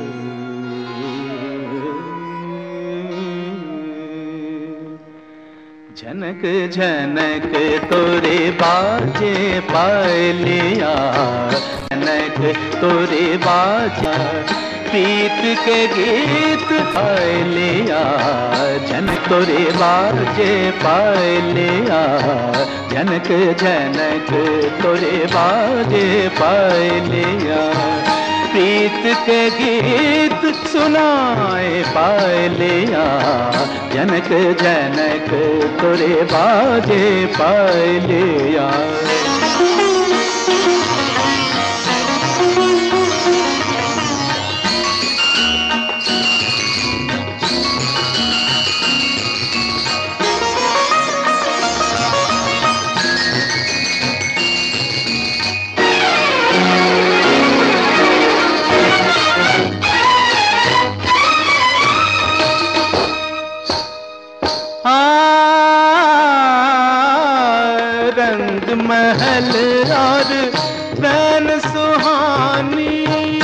झनक झनक तोरे बाजे पायलिया, झनक तोरे बाजा प्रीत के गीत पायलिया, झनक तोरे बाजे पायलिया, झनक झनक तोरे बाजे पायलिया, प्रीत के गीत सुनाए पायलिया, झनक झनक तोरे बाजे पायलिया। रंग महल और रैन सुहानी,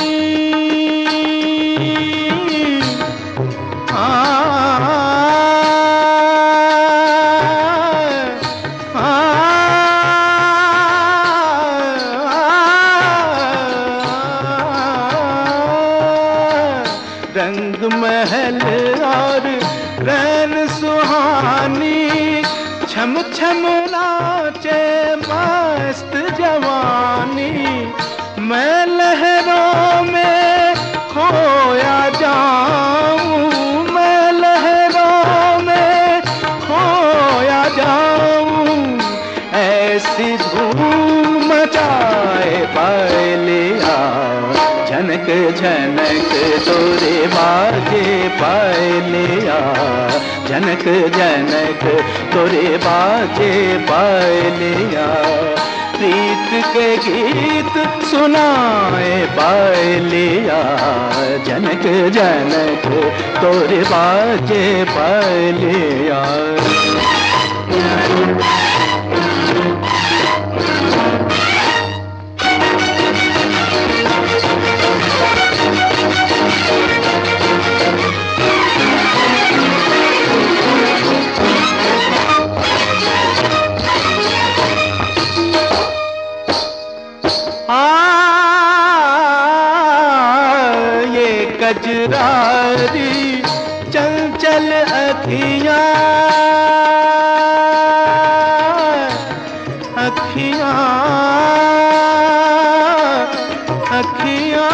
रंग महल और रैन सुहानी, छम छम नाचे मस्त जवानी, मैं लहरों में खोया जाऊं, मैं लहरों में खोया जाऊं, ऐसी धूम मचाए पायलिया, झनक झनक तोरे बाजे पायलिया, झनक झनक तोरे बाजे पायलिया, प्रीत के गीत सुनाए पायलिया, झनक झनक तोरे बाजे पायलिया। ये कजरारी चंचल अखियाँ, अखियाँ अखियाँ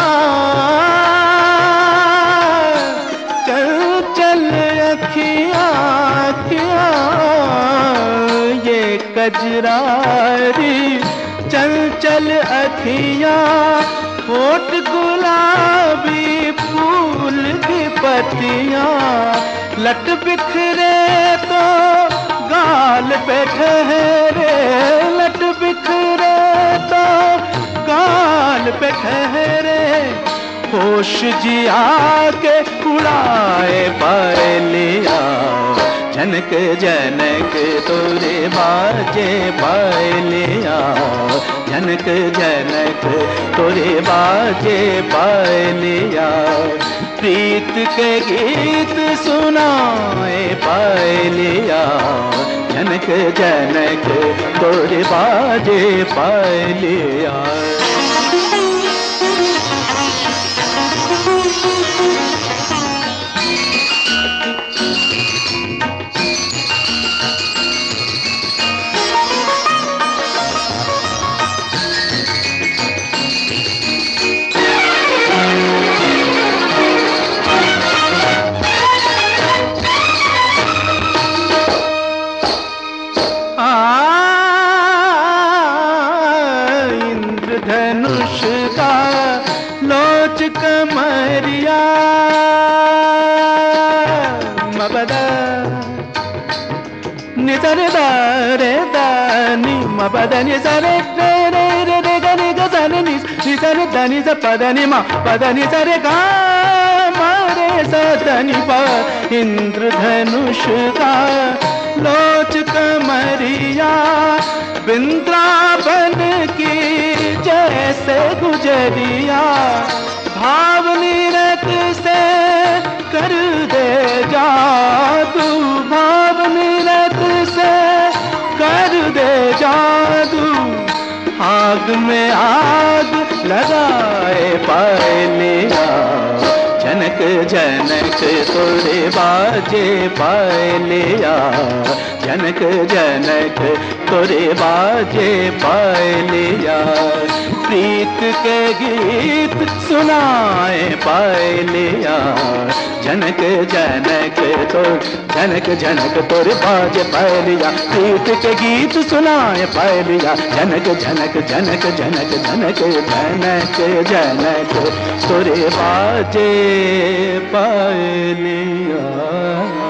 चंचल अखियाँ, अखियाँ ये कजरारी चंचल अखियाँ, होठ गुलाबी फूल की पत्तियाँ, लट बिखरे तो गाल पे ठहरे, लट बिखरे तो गाल पे ठहरे, होश जिया के उड़ाए पायलिया, झनक झनक तोरे बाजे पायलिया, झनक झनक तोरे बाजे पायलिया, प्रीत के गीत सुनाए पायलिया, झनक झनक तोरे बाजे पायलिया। धनुष का लोच कमरिया, मबदा निसरे दारे दानी, मबदा निसरे रे रे रे रे गनि गसनि निसरे दानी स पदनि मा पदनि सरे गा मारे सदनि पा, इंद्रधनुष का लोच कमरिया, वृंदावन की जैसे गुजरिया, भावनी रत आग में आग लगाए पायलिया, जनक जनक तोरे बाजे पायलिया, जनक जनक तोरे बाजे पायलिया। प्रीत के गीत सुनाए पायलिया, जनक जनक तो जनक जनक तोरे बाजे पायलिया। प्रीत के गीत सुनाए पायलिया, जनक जनक जनक जनक जनक जनक जनक तोरे बाजे पायलिया।